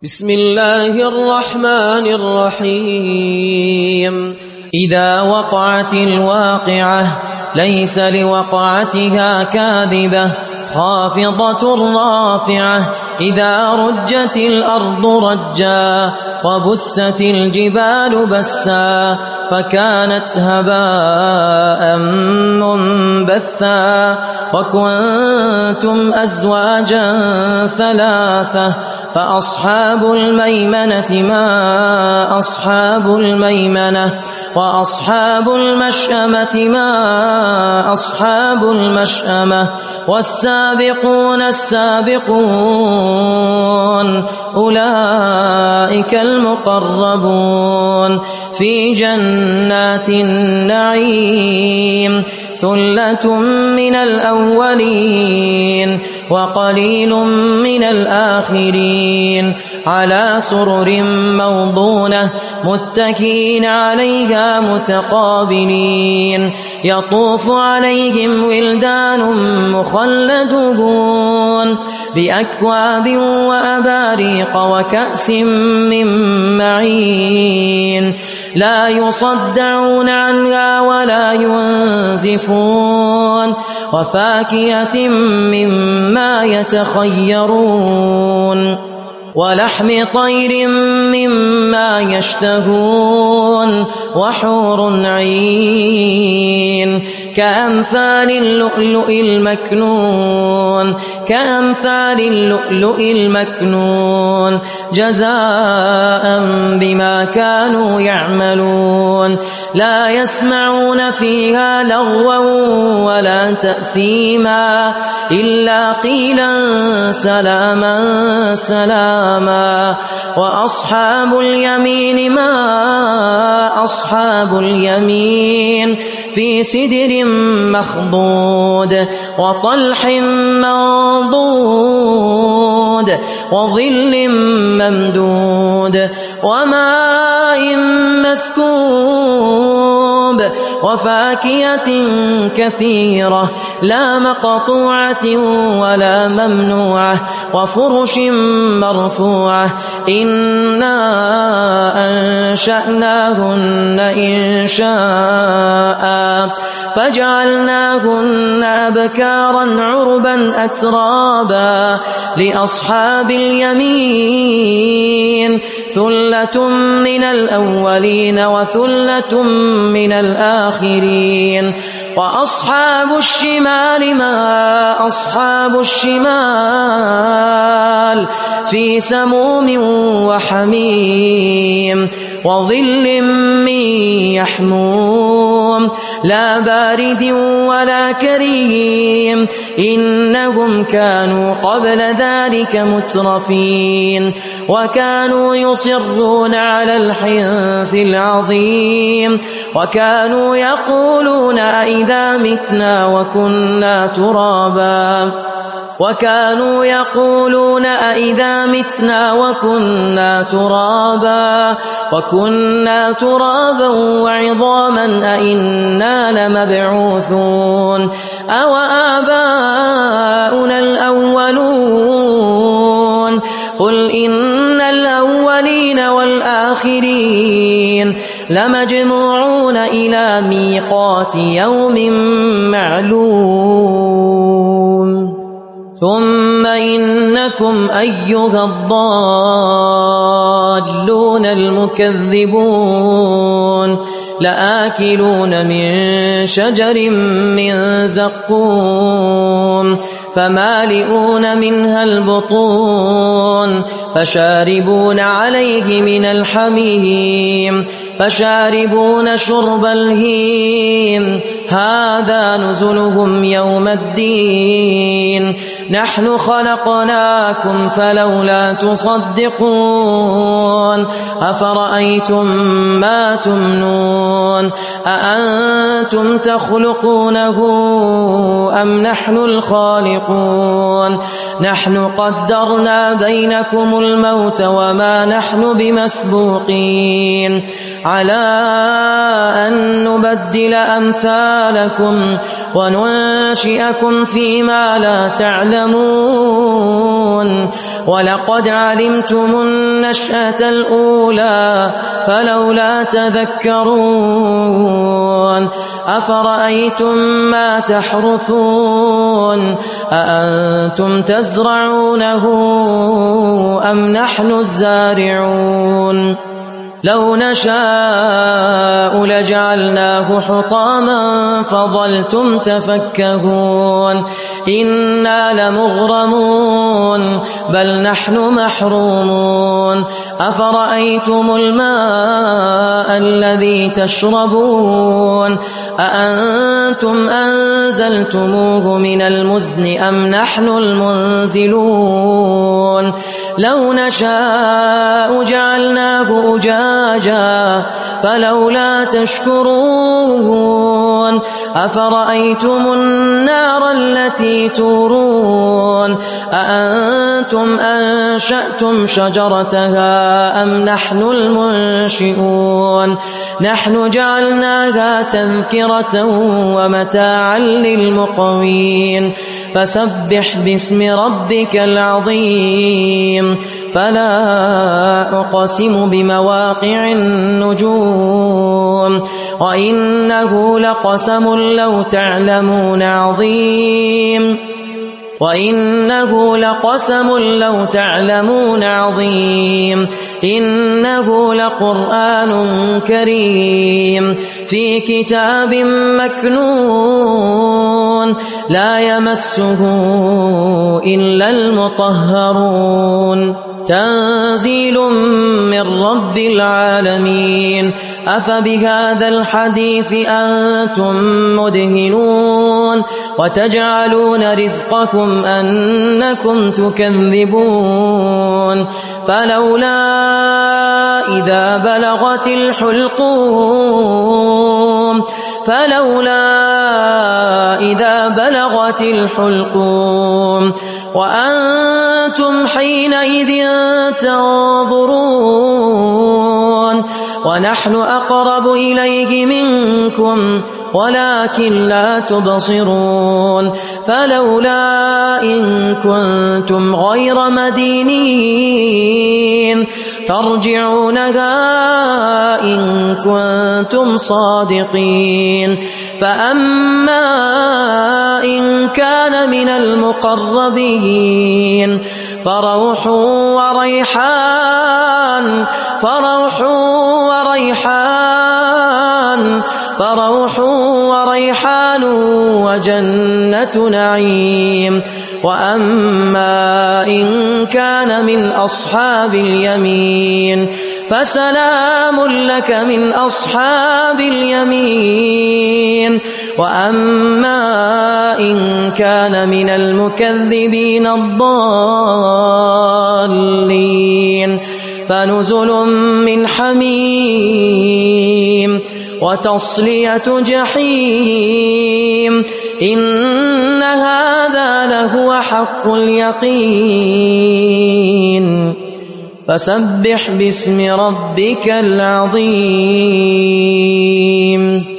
بسم الله الرحمن الرحيم إذا وقعت الواقعة ليس لوقعتها كاذبة خافضة رافعة إذا رجت الأرض رجا وبست الجبال بسا فكانت هباء منبثا وكنتم أزواجا ثلاثة فأصحاب الميمنة ما أصحاب الميمنة وأصحاب المشأمة ما أصحاب المشأمة والسابقون السابقون أولئك المقربون في جنات النعيم ثلة من الأولين وقليل من الآخرين على سرر موضونة متكئين عليها متقابلين يطوف عليهم ولدان مخلدون بأكواب وأباريق وكأس من معين لا يصدعون عنها ولا ينزفون وفاكهة مما يتخيرون ولحم طير مما يشتهون وحور عين كأمثال اللؤلؤ المكنون كأمثال اللؤلؤ المكنون جزاء بما كانوا يعملون لا يسمعون فيها لغوا ولا تأثيما إلا قيلا سلاما سلاما وأصحاب اليمين ما أصحاب اليمين في سدر مخضود وطلح منضود وظل ممدود وماء مسكوب وفاكهة كثيرة لا مقطوعة ولا ممنوعة وفرش مرفوعة إنا أنشأناهن إنشاء فجعلناهن أبكارا عربا أترابا لأصحاب اليمين ثلة من الأولين وثلة من الآخرين وأصحاب الشمال ما أصحاب الشمال في سموم وحميم وظل من يحموم لا بارد ولا كريم إنهم كانوا قبل ذلك مترفين وكانوا يصرون على الحنث العظيم وكانوا يقولون أئذا متنا وكنا ترابا وكانوا يقولون أئذا متنا وكنا ترابا وعظاما أئنا لمبعوثون أو آباؤنا الأولون قل إن الأولين والآخرين لمجموعون إلى ميقات يوم معلوم ثم إنكم أيها الضالون المكذبون لآكلون من شجر من زقوم فمالئون منها البطون فشاربون عليه من الحميم فشاربون شرب الهيم هذا نزلهم يوم الدين نحن خلقناكم فلولا تصدقون أفرأيتم ما تمنون أأنتم تخلقونه أم نحن الخالقون نحن قدرنا بينكم الموت وما نحن بمسبوقين على أن نبدل أمثالكم وننشئكم فيما لا تعلمون ولقد علمتم النشأة الأولى فلولا تذكرون أفرأيتم ما تحرثون أأنتم تزرعونه أم نحن الزارعون لو نشاء لجعلناه حطاما فظلتم تفكهون إنا لمغرمون بل نحن محرومون أفرأيتم الماء الذي تشربون أأنتم أنزلتموه من المزن أم نحن المنزلون لو نشاء جعلناه أجاجا فلولا تشكرون أفرأيتم النار التي تورون أأنتم أنشأتم شجرتها أم نحن المنشئون نحن جعلناها تذكرة ومتاعا للمقوين فسبح باسم ربك العظيم فلا أقسم بمواقع النجوم وإنه لقسم لو تعلمون عظيم وإنه لقسم لو تعلمون عظيم إنه لقرآن كريم في كتاب مكنون لا يمسه إلا المطهرون تنزيل من رب العالمين أفبهذا الحديث أنتم مدهنون وتجعلون رزقكم أنكم تكذبون فلولا إذا بلغت الحلقوم وأنتم حينئذ تنظرون ونحن أقرب إليه منكم ولكن لا تبصرون فلولا إن كنتم غير مدينين ترجعونها إن كنتم صادقين فأما إن كان من المقربين فروح وريحان وجنة نعيم وأما إن كان من أصحاب اليمين فسلام لك من أصحاب اليمين وأما إن كان من المكذبين الضالين فنزل من حميم وتصلية جحيم إن هذا لهو حق اليقين فسبح باسم ربك العظيم